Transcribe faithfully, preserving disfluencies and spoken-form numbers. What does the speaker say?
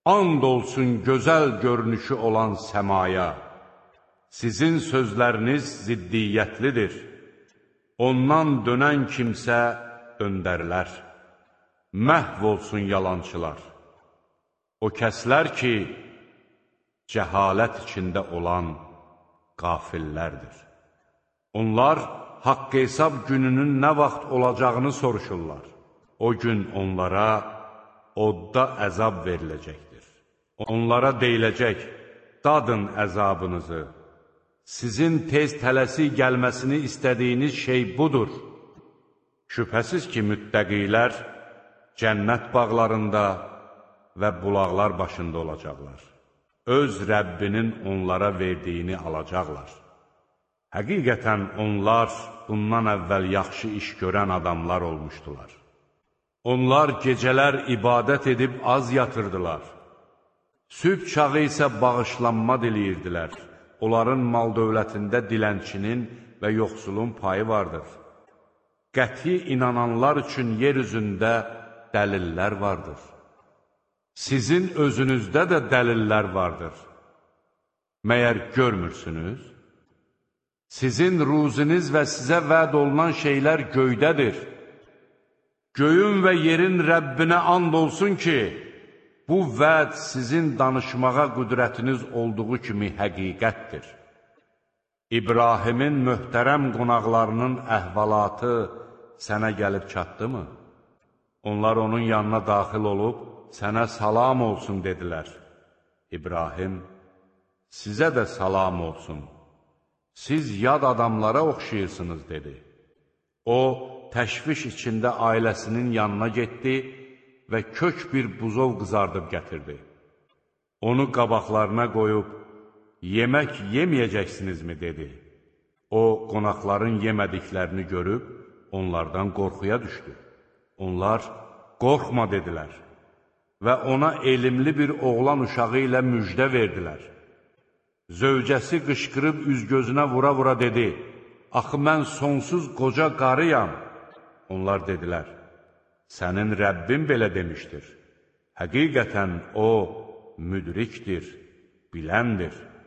And olsun gözəl görünüşü olan səmaya, sizin sözləriniz ziddiyyətlidir. Ondan dönən kimsə döndərilər. Məhv olsun yalançılar. O kəslər ki, cəhalət içində olan qafillərdir. Onlar haqq hesab gününün nə vaxt olacağını soruşurlar. O gün onlara odda əzab veriləcəkdir. Onlara deyiləcək, dadın əzabınızı. Sizin tez tələsi gəlməsini istədiyiniz şey budur. Şübhəsiz ki, müttəqilər cənnət bağlarında və bulaqlar başında olacaqlar. Öz Rəbbinin onlara verdiyini alacaqlar. Həqiqətən onlar bundan əvvəl yaxşı iş görən adamlar olmuşdular. Onlar gecələr ibadət edib az yatırdılar. Sübh çağı isə bağışlanma diləyirdilər. Onların mal dövlətində dilənçinin və yoxsulun payı vardır. Qəti inananlar üçün yer üzündə dəlillər vardır. Sizin özünüzdə də dəlillər vardır. Məyər görmürsünüz? Sizin ruziniz və sizə vəd olunan şeylər göydədir. Göyün və yerin Rəbbinə and olsun ki, bu vəd sizin danışmağa qüdrətiniz olduğu kimi həqiqətdir. İbrahimin möhtərəm qonaqlarının əhvalatı sənə gəlib çatdı mı? Onlar onun yanına daxil olub, sənə salam olsun dedilər. İbrahim, sizə də salam olsun. Siz yad adamlara oxşayırsınız, dedi. O, təşviş içində ailəsinin yanına getdi və kök bir buzov qızardıb gətirdi. Onu qabaqlarına qoyub, yemək yeməyəcəksinizmi, dedi. O, qonaqların yemədiklərini görüb, onlardan qorxuya düşdü. Onlar, qorxma, dedilər və ona elmli bir oğlan uşağı ilə müjdə verdilər. Zövcəsi qışqırıb üz-gözünə vura-vura dedi, axı mən sonsuz qoca qarıyam. Onlar dedilər, sənin Rəbbin belə demişdir. Həqiqətən o, müdrikdir, biləndir.